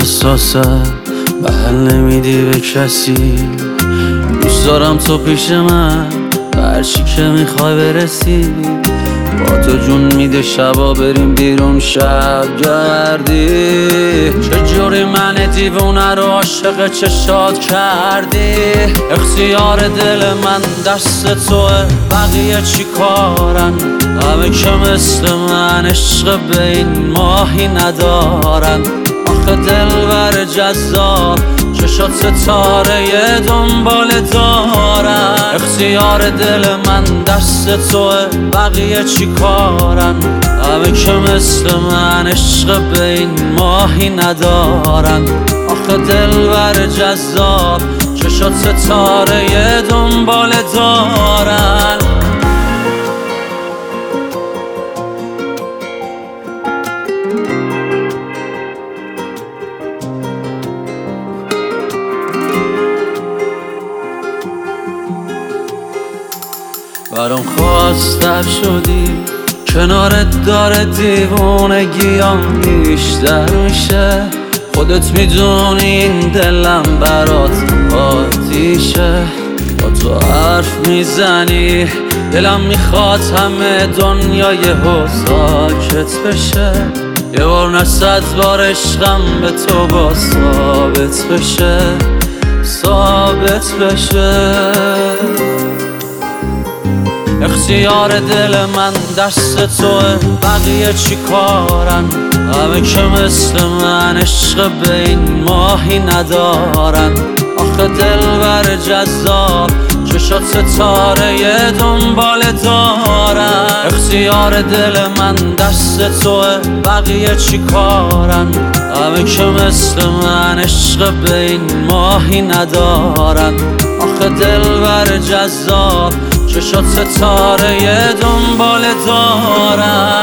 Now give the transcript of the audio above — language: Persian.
حساسه بل نمیدی به کسی. دوست دارم تو پیش من هرچی که میخوای برسی. با تو جون میده شبا بریم بیرون شب گردی. چجوری من دیوونه رو عاشق چشات کردی. اختیار دل من دست توه بقیه چی کارن. همه که مثل من عشق به این ماهی ندارن. آخه دلبر جذاب چشات ستاره دنبال دارن. اختیار دل من دست توه بقیه چی کارن. همه که مثل من عشق به این ماهی ندارن. آخه دلبر جذاب چشات ستاره دنبال دارن. برام خواستر شدی کنارت داره دیوونگیام بیشتر میشه. خودت میدونی این دلم برات آتیشه. با تو حرف میزنی دلم میخواد همه دنیای یهو ساکت بشه. یه بار نه 100 بار عشقم به تو با ثابت بشه. ثابت بشه. اختیار دل من دست توه بقیه چی کارن. همه که مثل من عشق به این ماهی ندارن. آخه دلبر جذاب چشات ستاره دنبال دارن. اختیار دل من دست توه بقیه چی کارن. همه که مثل من عشق به این ماهی ندارن. آخه دلبر جذاب چشات ستاره دنبال دارن.